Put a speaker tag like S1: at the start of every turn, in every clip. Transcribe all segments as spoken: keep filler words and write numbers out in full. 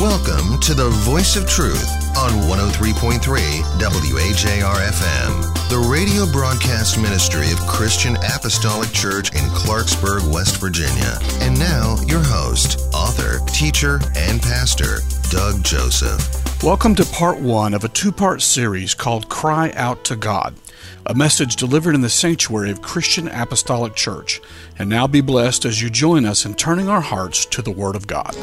S1: Welcome to the Voice of Truth on one oh three point three W A J R F M, the radio broadcast ministry of Christian Apostolic Church in Clarksburg, West Virginia. And now, your host, author, teacher, and pastor, Doug Joseph.
S2: Welcome to part one of a two-part series called Cry Out to God, a message delivered in the sanctuary of Christian Apostolic Church. And now be blessed as you join us in turning our hearts to the Word of God.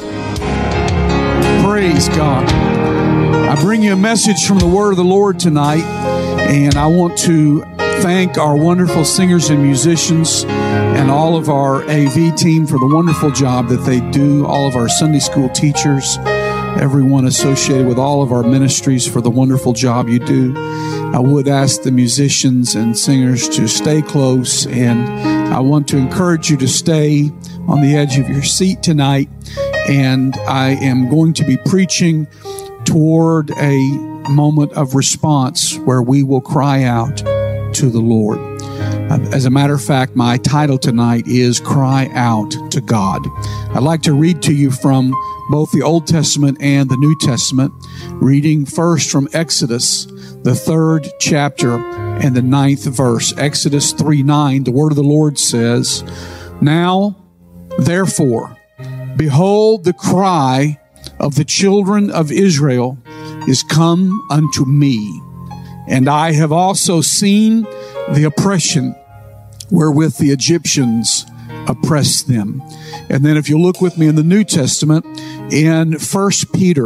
S3: Praise God. I bring you a message from the Word of the Lord tonight, and I want to thank our wonderful singers and musicians and all of our A V team for the wonderful job that they do, all of our Sunday school teachers, everyone associated with all of our ministries for the wonderful job you do. I would ask the musicians and singers to stay close, and I want to encourage you to stay on the edge of your seat tonight. And I am going to be preaching toward a moment of response where we will cry out to the Lord. As a matter of fact, my title tonight is Cry Out to God. I'd like to read to you from both the Old Testament and the New Testament, reading first from Exodus, the third chapter and the ninth verse. Exodus three nine, the word of the Lord says, "Now, therefore, behold, the cry of the children of Israel is come unto me, and I have also seen the oppression wherewith the Egyptians oppressed them." And then if you look with me in the New Testament, in First Peter,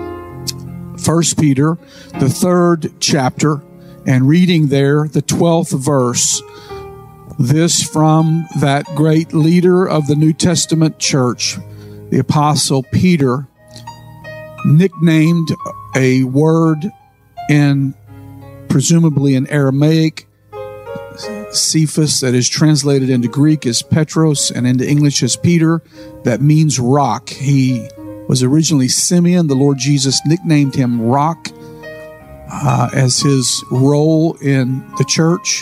S3: First Peter, the third chapter, and reading there the twelfth verse, this from that great leader of the New Testament church, the Apostle Peter, nicknamed a word in, presumably in Aramaic, Cephas, that is translated into Greek as Petros and into English as Peter, that means rock. He was originally Simeon. The Lord Jesus nicknamed him Rock uh, as his role in the church.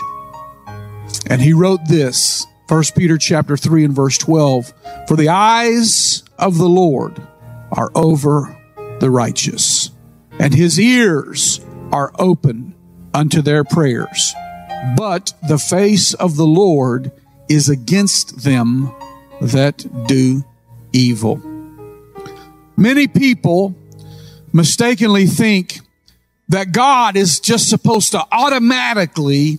S3: And he wrote this, First Peter chapter three and verse twelve, "For the eyes of the Lord are over the righteous, and his ears are open unto their prayers. But the face of the Lord is against them that do evil." Many people mistakenly think that God is just supposed to automatically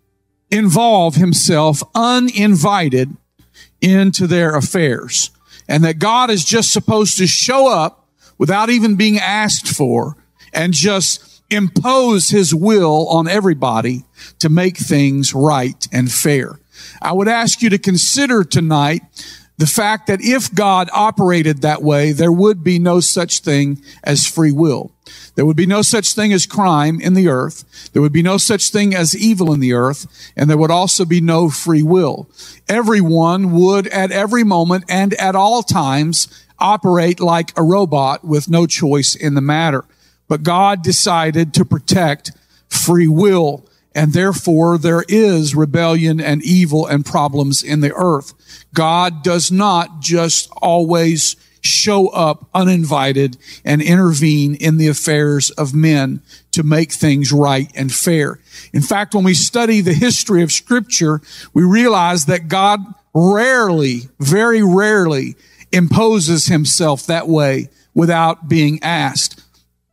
S3: involve himself uninvited into their affairs, and that God is just supposed to show up without even being asked for and just impose his will on everybody to make things right and fair. I would ask you to consider tonight the fact that if God operated that way, there would be no such thing as free will. There would be no such thing as crime in the earth. There would be no such thing as evil in the earth. And there would also be no free will. Everyone would at every moment and at all times operate like a robot with no choice in the matter. But God decided to protect free will, and therefore there is rebellion and evil and problems in the earth. God does not just always show up uninvited and intervene in the affairs of men to make things right and fair. In fact, when we study the history of Scripture, we realize that God rarely, very rarely, imposes himself that way without being asked.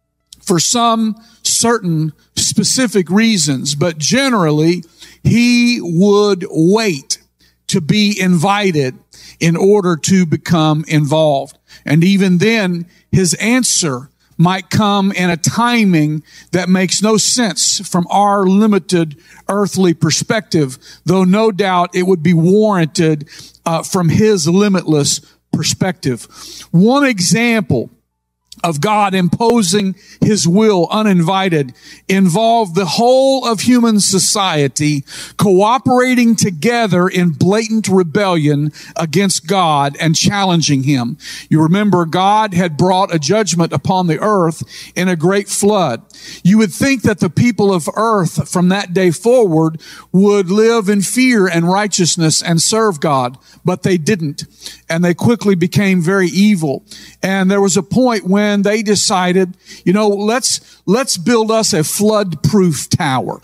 S3: For some certain specific reasons, but generally, he would wait to be invited in order to become involved. And even then, his answer might come in a timing that makes no sense from our limited earthly perspective, though no doubt it would be warranted uh, from his limitless perspective. One example of God imposing his will uninvited involved the whole of human society cooperating together in blatant rebellion against God and challenging him. You remember, God had brought a judgment upon the earth in a great flood. You would think that the people of earth from that day forward would live in fear and righteousness and serve God, but they didn't. and they quickly became very evil. And there was a point when they decided, you know, let's, let's build us a flood-proof tower.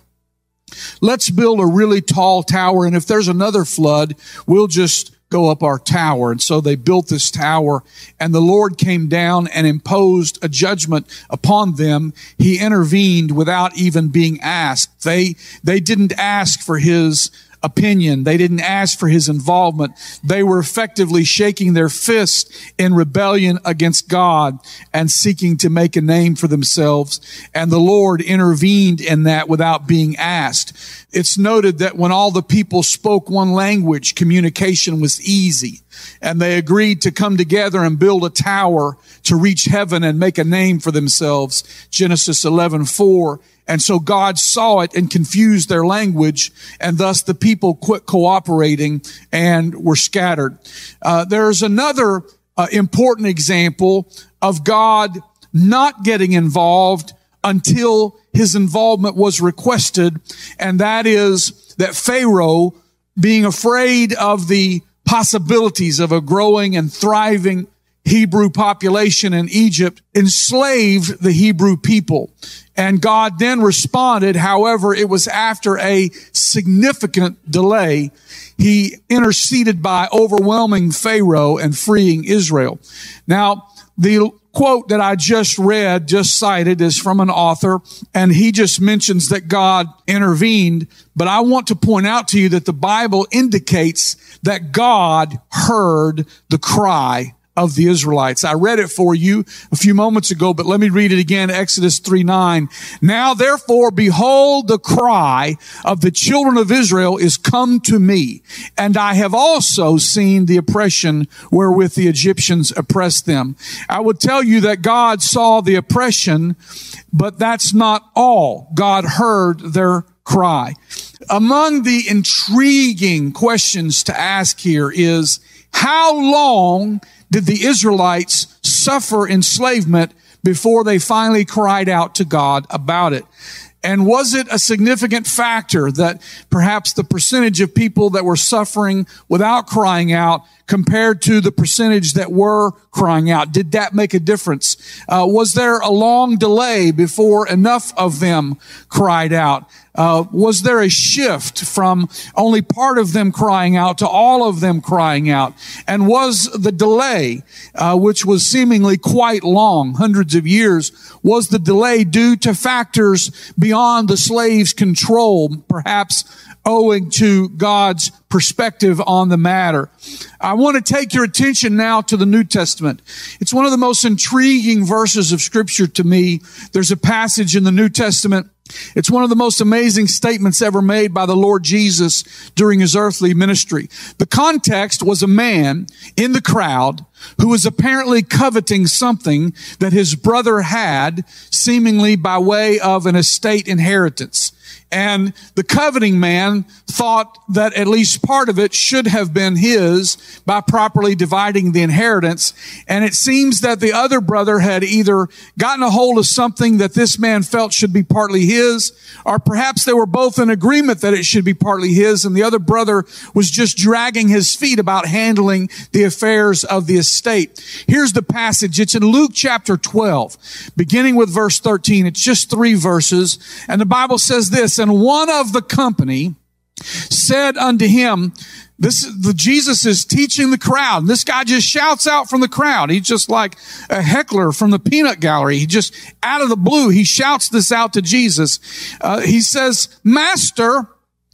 S3: Let's build a really tall tower, and if there's another flood, we'll just go up our tower. And so they built this tower, and the Lord came down and imposed a judgment upon them. He intervened without even being asked. They, they didn't ask for his opinion. They didn't ask for his involvement. They were effectively shaking their fist in rebellion against God and seeking to make a name for themselves. And the Lord intervened in that without being asked. It's noted that when all the people spoke one language, communication was easy. And they agreed to come together and build a tower to reach heaven and make a name for themselves. Genesis eleven four. And so God saw it and confused their language, and thus the people quit cooperating and were scattered. Uh, there's another uh, important example of God not getting involved until his involvement was requested, and that is that Pharaoh, being afraid of the possibilities of a growing and thriving Hebrew population in Egypt, enslaved the Hebrew people. And God then responded. However, it was after a significant delay. He interceded by overwhelming Pharaoh and freeing Israel. Now, the quote that I just read, just cited, is from an author, and he just mentions that God intervened. But I want to point out to you that the Bible indicates that God heard the cry of the Israelites. I read it for you a few moments ago, but let me read it again. Exodus three nine. Now therefore, behold, the cry of the children of Israel is come to me, and I have also seen the oppression wherewith the Egyptians oppressed them. I would tell you that God saw the oppression, but that's not all. God heard their cry. Among the intriguing questions to ask here is, how long did the Israelites suffer enslavement before they finally cried out to God about it? And was it a significant factor that perhaps the percentage of people that were suffering without crying out compared to the percentage that were crying out? Did that make a difference? Uh, was there a long delay before enough of them cried out? Uh, was there a shift from only part of them crying out to all of them crying out? And was the delay, uh, which was seemingly quite long, hundreds of years, was the delay due to factors beyond the slave's control, perhaps owing to God's perspective on the matter? I want to take your attention now to the New Testament. It's one of the most intriguing verses of Scripture to me. There's a passage in the New Testament. It's one of the most amazing statements ever made by the Lord Jesus during his earthly ministry. The context was a man in the crowd who was apparently coveting something that his brother had, seemingly by way of an estate inheritance. And the coveting man thought that at least part of it should have been his by properly dividing the inheritance. And it seems that the other brother had either gotten a hold of something that this man felt should be partly his, or perhaps they were both in agreement that it should be partly his, and the other brother was just dragging his feet about handling the affairs of the estate. Here's the passage. It's in Luke chapter twelve, beginning with verse thirteen. It's just three verses. And the Bible says this, and one of the company said unto him, this the Jesus is teaching the crowd. And this guy just shouts out from the crowd. He's just like a heckler from the peanut gallery. He just, out of the blue, he shouts this out to Jesus. Uh, he says, Master,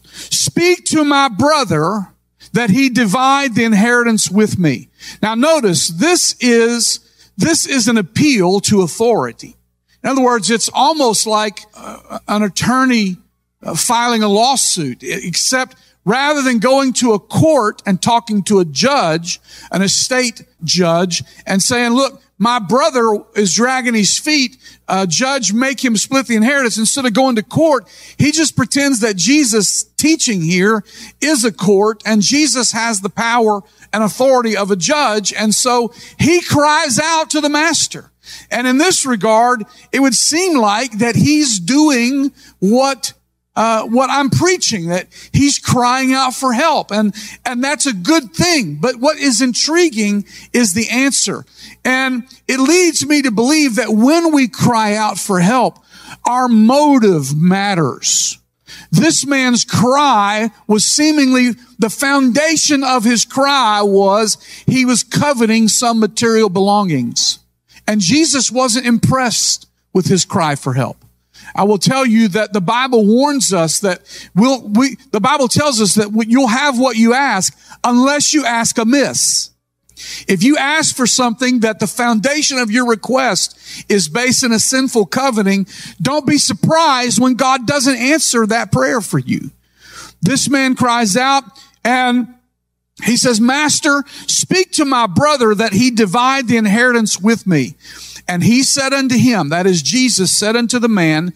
S3: speak to my brother that he divide the inheritance with me. Now notice, this is, this is an appeal to authority. In other words, it's almost like uh, an attorney uh, filing a lawsuit, except rather than going to a court and talking to a judge, an estate judge, and saying, look, my brother is dragging his feet, uh, judge, make him split the inheritance. Instead of going to court, he just pretends that Jesus' teaching here is a court, and Jesus has the power and authority of a judge. And so he cries out to the master. And in this regard, it would seem like that he's doing what uh, what I'm preaching, that he's crying out for help. And, and that's a good thing. But what is intriguing is the answer. And it leads me to believe that when we cry out for help, our motive matters. This man's cry was seemingly, the foundation of his cry was he was coveting some material belongings. And Jesus wasn't impressed with his cry for help. I will tell you that the Bible warns us that we'll, we, the Bible tells us that you'll have what you ask unless you ask amiss. If you ask for something that the foundation of your request is based in a sinful coveting, don't be surprised when God doesn't answer that prayer for you. This man cries out and he says, Master, speak to my brother that he divide the inheritance with me. And he said unto him, that is Jesus said unto the man,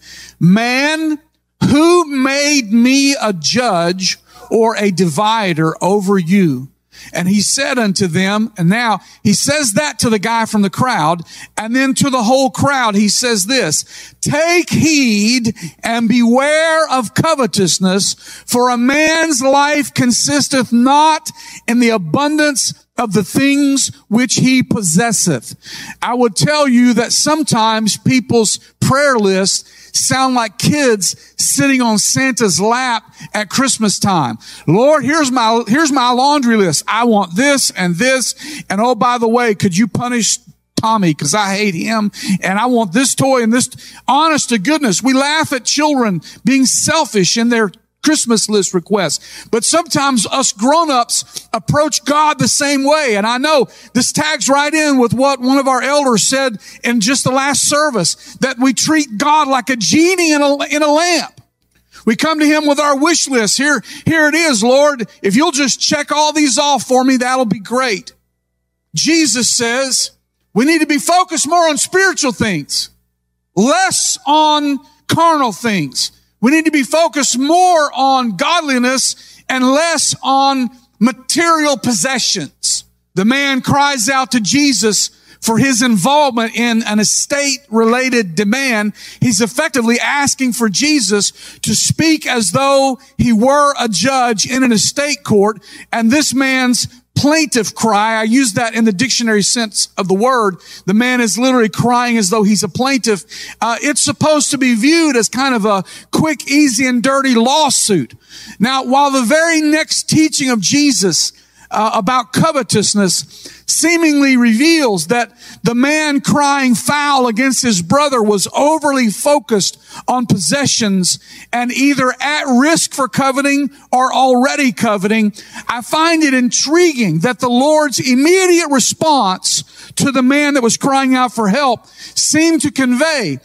S3: Man, who made me a judge or a divider over you? And he said unto them, and now he says that to the guy from the crowd, and then to the whole crowd he says this, Take heed and beware of covetousness, for a man's life consisteth not in the abundance of the things which he possesseth. I would tell you that sometimes people's prayer lists sound like kids sitting on Santa's lap at Christmas time. Lord, here's my, here's my laundry list. I want this and this. And oh, by the way, could you punish Tommy because I hate him? And I want this toy and this. Honest to goodness, we laugh at children being selfish in their Christmas list requests. But sometimes us grown-ups approach God the same way. And I know this tags right in with what one of our elders said in just the last service, that we treat God like a genie in a, in a lamp. We come to him with our wish list. Here, here it is, Lord. If you'll just check all these off for me, that'll be great. Jesus says we need to be focused more on spiritual things, less on carnal things. We need to be focused more on godliness and less on material possessions. The man cries out to Jesus for his involvement in an estate-related demand. He's effectively asking for Jesus to speak as though he were a judge in an estate court. And this man's plaintive cry, I use that in the dictionary sense of the word. The man is literally crying as though he's a plaintiff. Uh, it's supposed to be viewed as kind of a quick, easy, and dirty lawsuit. Now, while the very next teaching of Jesus uh, about covetousness seemingly reveals that the man crying foul against his brother was overly focused on possessions and either at risk for coveting or already coveting, I find it intriguing that the Lord's immediate response to the man that was crying out for help seemed to convey,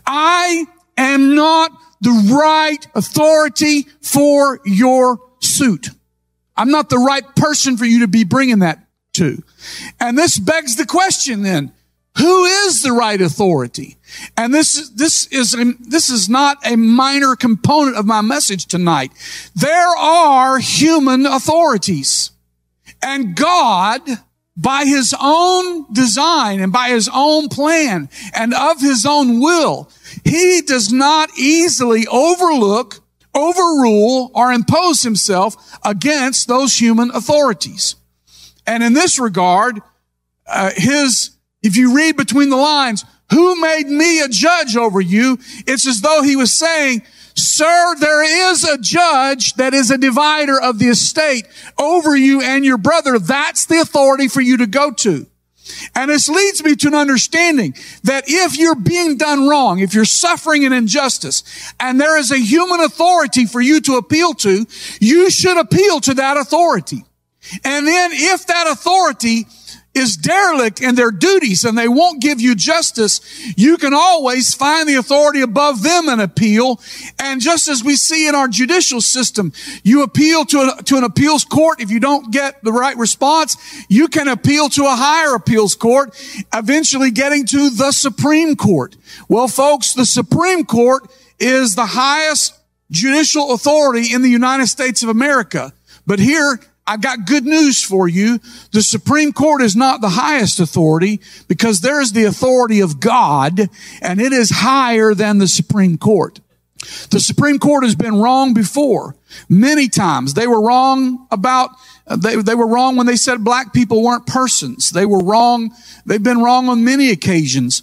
S3: I am not the right authority for your suit. I'm not the right person for you to be bringing that to. And this begs the question then, who is the right authority? And this, this is, a, this is not a minor component of my message tonight. There are human authorities. And God, by his own design and by his own plan and of his own will, he does not easily overlook, overrule, or impose himself against those human authorities. And in this regard, uh, his, if you read between the lines, who made me a judge over you? It's as though he was saying, sir, there is a judge that is a divider of the estate over you and your brother. That's the authority for you to go to. And this leads me to an understanding that if you're being done wrong, if you're suffering an injustice, and there is a human authority for you to appeal to, you should appeal to that authority. And then if that authority is derelict in their duties and they won't give you justice, you can always find the authority above them and appeal. And just as we see in our judicial system, you appeal to, a, to an appeals court. If you don't get the right response, you can appeal to a higher appeals court, eventually getting to the Supreme Court. Well, folks, the Supreme Court is the highest judicial authority in the United States of America. But here, I've got good news for you. The Supreme Court is not the highest authority because there is the authority of God, and it is higher than the Supreme Court. The Supreme Court has been wrong before, many times. They were wrong about, they, they were wrong when they said black people weren't persons. They were wrong. They've been wrong on many occasions.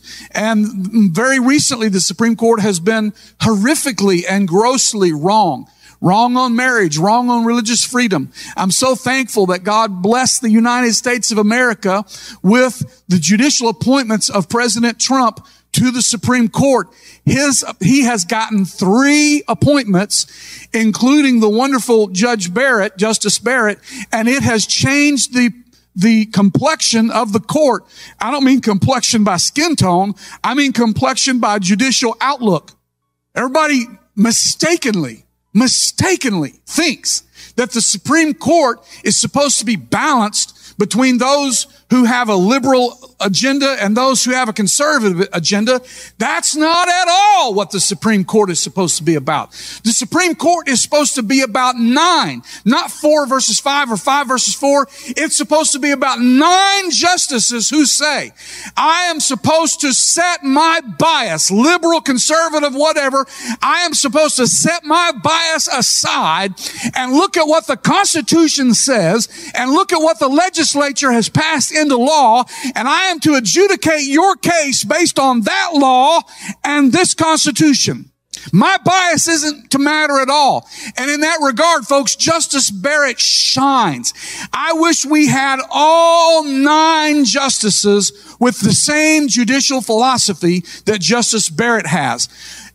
S3: And very recently, the Supreme Court has been horrifically and grossly wrong. Wrong on marriage, wrong on religious freedom. I'm so thankful that God blessed the United States of America with the judicial appointments of President Trump to the Supreme Court. His, he has gotten three appointments, including the wonderful Judge Barrett, Justice Barrett, and it has changed the the complexion of the court. I don't mean complexion by skin tone. I mean complexion by judicial outlook. Everybody mistakenly mistakenly thinks that the Supreme Court is supposed to be balanced between those who have a liberal agenda and those who have a conservative agenda. That's not at all what the Supreme Court is supposed to be about. The Supreme Court is supposed to be about nine, not four versus five or five versus four. It's supposed to be about nine justices who say, I am supposed to set my bias, liberal, conservative, whatever. I am supposed to set my bias aside and look at what the Constitution says and look at what the legislature has passed into law, and I am to adjudicate your case based on that law and this Constitution. My bias isn't to matter at all. And in that regard, folks, Justice Barrett shines. I wish we had all nine justices with the same judicial philosophy that Justice Barrett has.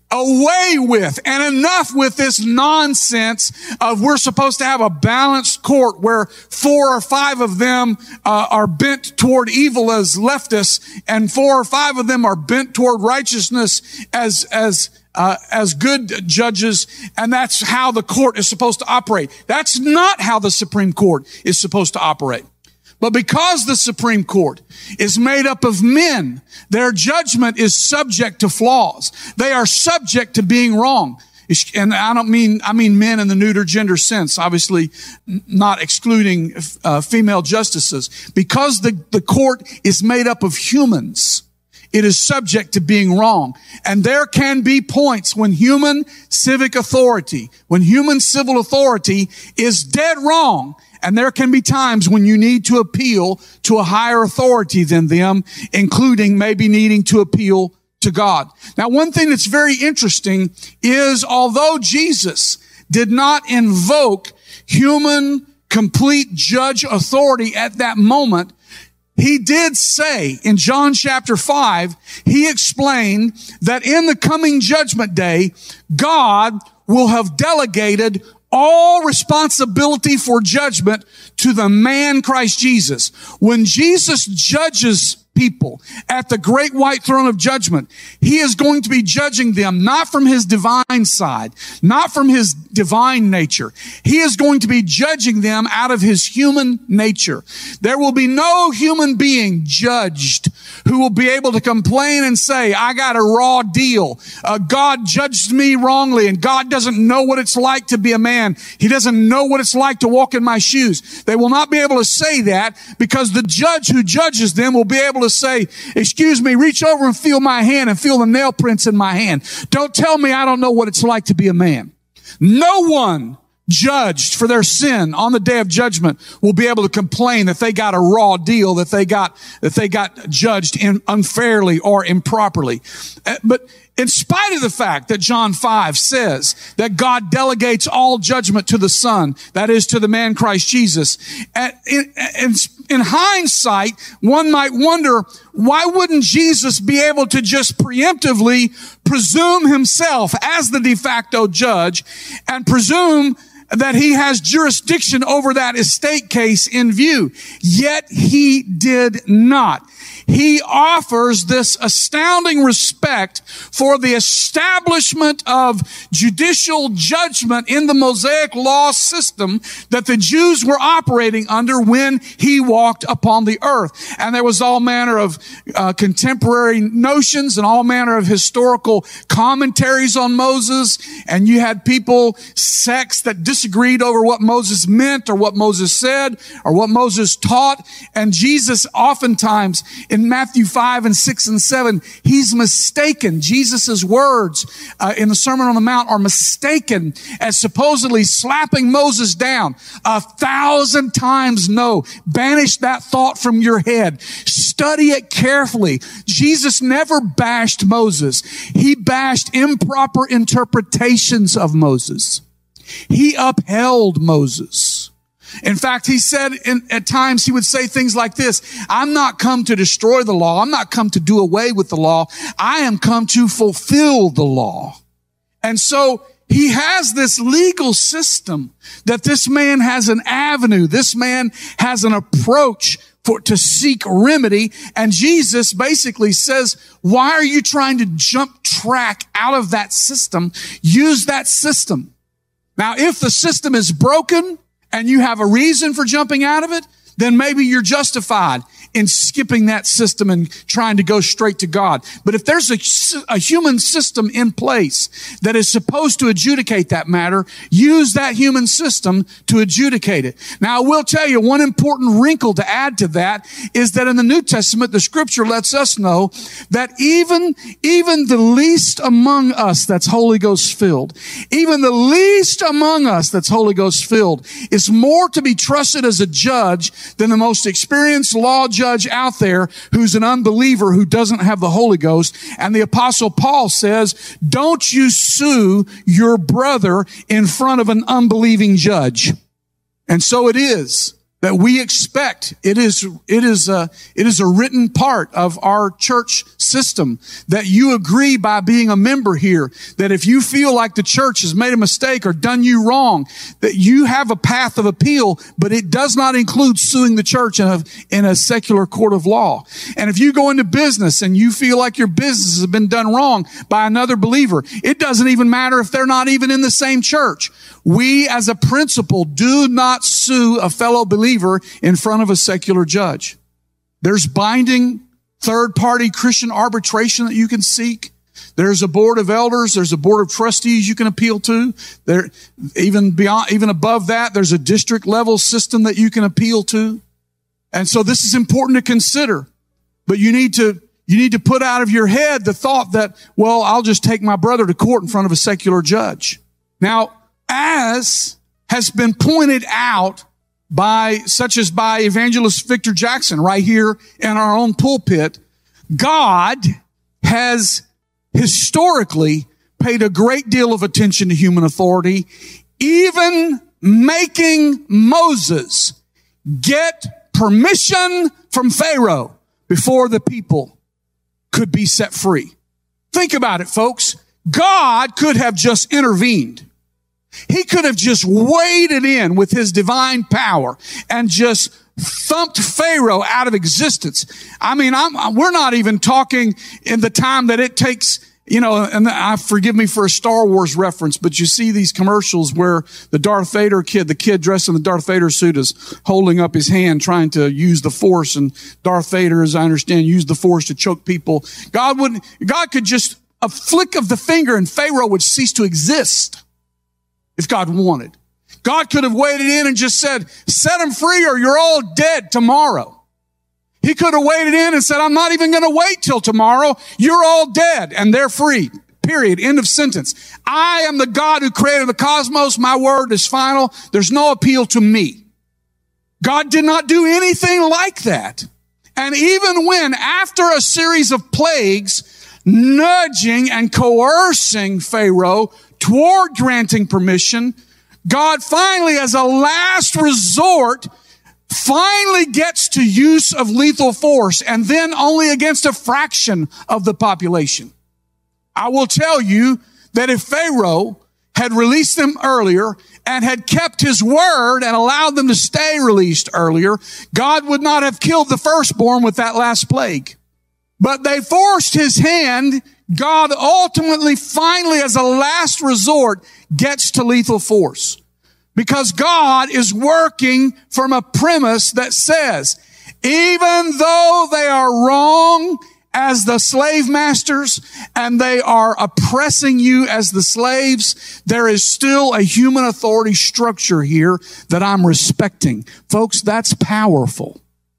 S3: Away with and enough with this nonsense of we're supposed to have a balanced court where four or five of them uh, are bent toward evil as leftists and four or five of them are bent toward righteousness as as uh, as good judges, and that's how the court is supposed to operate. That's not how the Supreme Court is supposed to operate. But because the Supreme Court is made up of men, their judgment is subject to flaws. They are subject to being wrong. And I don't mean, I mean men in the neuter gender sense, obviously not excluding uh, female justices. Because the, the court is made up of humans, it is subject to being wrong. And there can be points when human civic authority, when human civil authority is dead wrong. And there can be times when you need to appeal to a higher authority than them, including maybe needing to appeal to God. Now, one thing that's very interesting is although Jesus did not invoke human complete judge authority at that moment, he did say in John chapter five, he explained that in the coming judgment day, God will have delegated all responsibility for judgment to the man Christ Jesus. When Jesus judges people at the great white throne of judgment, he is going to be judging them not from his divine side, not from his divine nature. He is going to be judging them out of his human nature. There will be no human being judged who will be able to complain and say, I got a raw deal. Uh, God judged me wrongly, and God doesn't know what it's like to be a man. He doesn't know what it's like to walk in my shoes. They will not be able to say that because the judge who judges them will be able to say, excuse me, reach over and feel my hand and feel the nail prints in my hand. Don't tell me I don't know what it's like to be a man. No one judged for their sin on the day of judgment will be able to complain that they got a raw deal, that they got, that they got judged in unfairly or improperly. But in spite of the fact that John five says that God delegates all judgment to the Son, that is to the man Christ Jesus, in, in, in hindsight, one might wonder, why wouldn't Jesus be able to just preemptively presume himself as the de facto judge and presume that he has jurisdiction over that estate case in view? Yet he did not. He offers this astounding respect for the establishment of judicial judgment in the Mosaic law system that the Jews were operating under when he walked upon the earth. And there was all manner of uh, contemporary notions and all manner of historical commentaries on Moses. And you had people, sects that disagreed over what Moses meant or what Moses said or what Moses taught. And Jesus oftentimes, in in Matthew five and six and seven, he's mistaken. Jesus' words uh, in the Sermon on the Mount are mistaken as supposedly slapping Moses down. A thousand times no. Banish that thought from your head. Study it carefully. Jesus never bashed Moses. He bashed improper interpretations of Moses. He upheld Moses. In fact, he said in, at times he would say things like this: I'm not come to destroy the law. I'm not come to do away with the law. I am come to fulfill the law. And so he has this legal system that this man has an avenue. This man has an approach for, to seek remedy. And Jesus basically says, why are you trying to jump track out of that system? Use that system. Now, if the system is broken, and you have a reason for jumping out of it, then maybe you're justified in skipping that system and trying to go straight to God. But if there's a, a human system in place that is supposed to adjudicate that matter, use that human system to adjudicate it. Now, I will tell you one important wrinkle to add to that is that in the New Testament, the scripture lets us know that even, even the least among us that's Holy Ghost filled, even the least among us that's Holy Ghost filled is more to be trusted as a judge than the most experienced law judge out there who's an unbeliever who doesn't have the Holy Ghost. And the Apostle Paul says, don't you sue your brother in front of an unbelieving judge. And so it is that we expect, it is, it is a, it is a written part of our church system that you agree by being a member here, that if you feel like the church has made a mistake or done you wrong, that you have a path of appeal, but it does not include suing the church in a, in a secular court of law. And if you go into business and you feel like your business has been done wrong by another believer, it doesn't even matter if they're not even in the same church. We as a principle do not sue a fellow believer in front of a secular judge. There's binding third-party Christian arbitration that you can seek. There's a board of elders. There's a board of trustees you can appeal to. There, even beyond, even above that, there's a district level system that you can appeal to. And so this is important to consider. But you need to, you need to put out of your head the thought that, well, I'll just take my brother to court in front of a secular judge. Now, as has been pointed out by, such as by evangelist Victor Jackson right here in our own pulpit, God has historically paid a great deal of attention to human authority, even making Moses get permission from Pharaoh before the people could be set free. Think about it, folks. God could have just intervened. He could have just waded in with his divine power and just thumped Pharaoh out of existence. I mean, I'm, we're not even talking in the time that it takes, you know, and I forgive me for a Star Wars reference, but you see these commercials where the Darth Vader kid, the kid dressed in the Darth Vader suit is holding up his hand trying to use the Force, and Darth Vader, as I understand, used the Force to choke people. God would, God could just, a flick of the finger and Pharaoh would cease to exist. If God wanted. God could have waded in and just said, set them free or you're all dead tomorrow. He could have waded in and said, I'm not even going to wait till tomorrow. You're all dead and they're free. Period. End of sentence. I am the God who created the cosmos. My word is final. There's no appeal to me. God did not do anything like that. And even when, after a series of plagues, nudging and coercing Pharaoh toward granting permission, God finally, as a last resort, finally gets to use of lethal force, and then only against a fraction of the population. I will tell you that if Pharaoh had released them earlier and had kept his word and allowed them to stay released earlier, God would not have killed the firstborn with that last plague. But they forced his hand. God ultimately, finally, as a last resort, gets to lethal force. Because God is working from a premise that says, even though they are wrong as the slave masters and they are oppressing you as the slaves, there is still a human authority structure here that I'm respecting. Folks, that's powerful.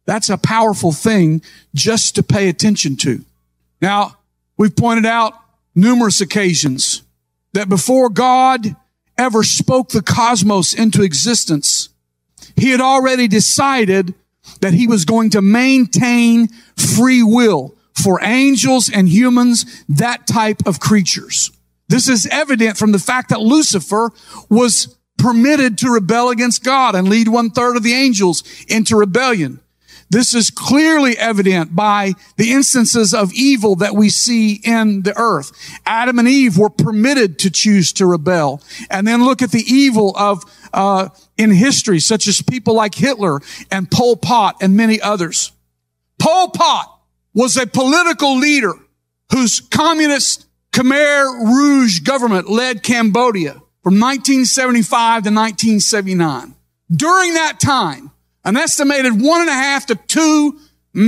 S3: That's a powerful thing just to pay attention to. Now, we've pointed out numerous occasions that before God ever spoke the cosmos into existence, he had already decided that he was going to maintain free will for angels and humans, that type of creatures. This is evident from the fact that Lucifer was permitted to rebel against God and lead one third of the angels into rebellion. This is clearly evident by the instances of evil that we see in the earth. Adam and Eve were permitted to choose to rebel. And then look at the evil of, uh, in history, such as people like Hitler and Pol Pot and many others. Pol Pot was a political leader whose communist Khmer Rouge government led Cambodia from nineteen seventy-five to nineteen seventy-nine. During that time, an estimated one and a half to two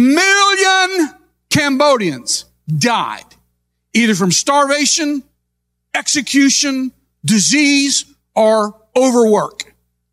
S3: million Cambodians died, either from starvation, execution, disease, or overwork.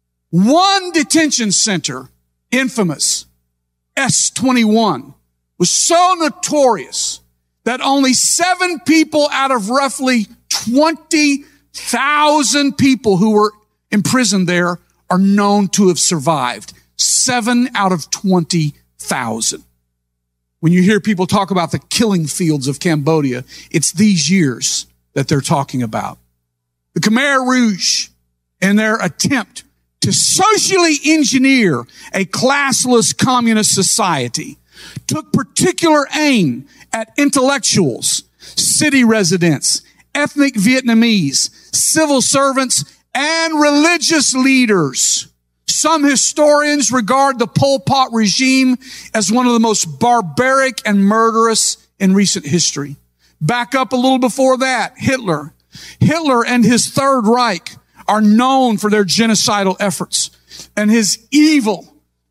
S3: One detention center, infamous, S twenty-one, was so notorious that only seven people out of roughly twenty thousand people who were imprisoned there are known to have survived. Seven out of twenty thousand. When you hear people talk about the killing fields of Cambodia, it's these years that they're talking about. The Khmer Rouge, in their attempt to socially engineer a classless communist society, took particular aim at intellectuals, city residents, ethnic Vietnamese, civil servants, and religious leaders. Some historians regard the Pol Pot regime as one of the most barbaric and murderous in recent history. Back up a little before that, Hitler. Hitler and his Third Reich are known for their genocidal efforts and his evil,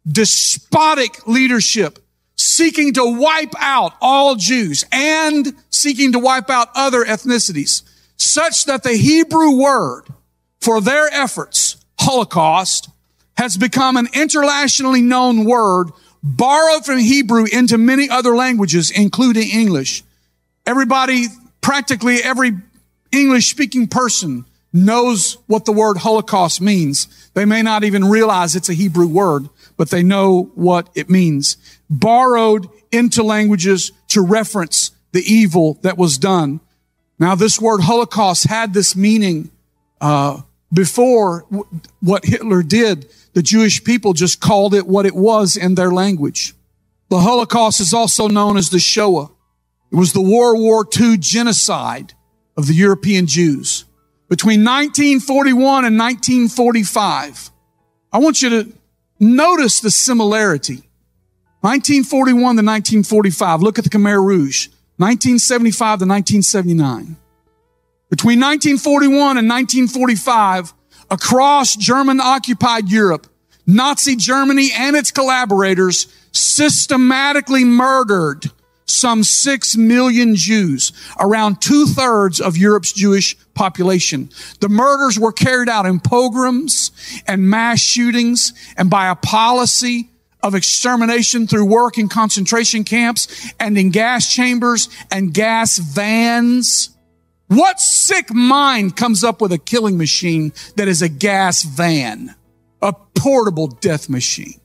S3: despotic leadership, seeking to wipe out all Jews and seeking to wipe out other ethnicities, such that the Hebrew word for their efforts, Holocaust, has become an internationally known word borrowed from Hebrew into many other languages, including English. Everybody, practically every English-speaking person knows what the word Holocaust means. They may not even realize it's a Hebrew word, but they know what it means. Borrowed into languages to reference the evil that was done. Now, this word Holocaust had this meaning uh, before w- what Hitler did. The Jewish people just called it what it was in their language. The Holocaust is also known as the Shoah. It was the World War Two genocide of the European Jews. Between nineteen forty-one and nineteen forty-five, I want you to notice the similarity. nineteen forty-one to nineteen forty-five, look at the Khmer Rouge. nineteen seventy-five to nineteen seventy-nine. Between nineteen forty-one and nineteen forty-five, across German-occupied Europe, Nazi Germany and its collaborators systematically murdered some six million Jews, around two-thirds of Europe's Jewish population. The murders were carried out in pogroms and mass shootings and by a policy of extermination through work in concentration camps and in gas chambers and gas vans. What sick mind comes up with a killing machine that is a gas van, a portable death machine?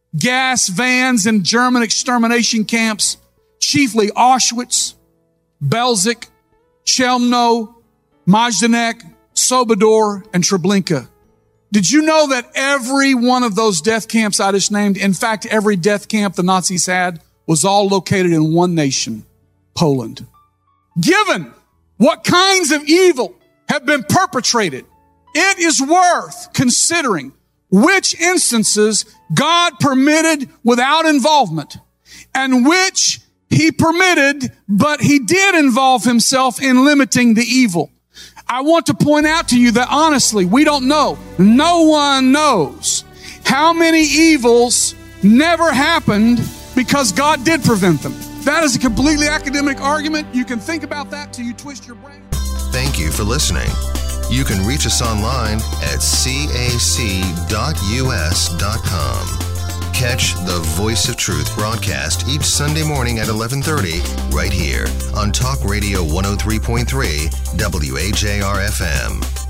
S3: Gas vans in German extermination camps, chiefly Auschwitz, Belzec, Chelmno, Majdanek, Sobibor, and Treblinka. Did you know that every one of those death camps I just named, in fact, every death camp the Nazis had, was all located in one nation, Poland? Given what kinds of evil have been perpetrated, it is worth considering which instances God permitted without involvement and which he permitted, but he did involve himself in limiting the evil. I want to point out to you that honestly, we don't know. No one knows how many evils never happened because God did prevent them. That is a completely academic argument. You can think about that till you twist your brain.
S1: Thank you for listening. You can reach us online at c a c dot u s dot com. Catch the Voice of Truth broadcast each Sunday morning at eleven thirty right here on Talk Radio one oh three point three W A J R F M.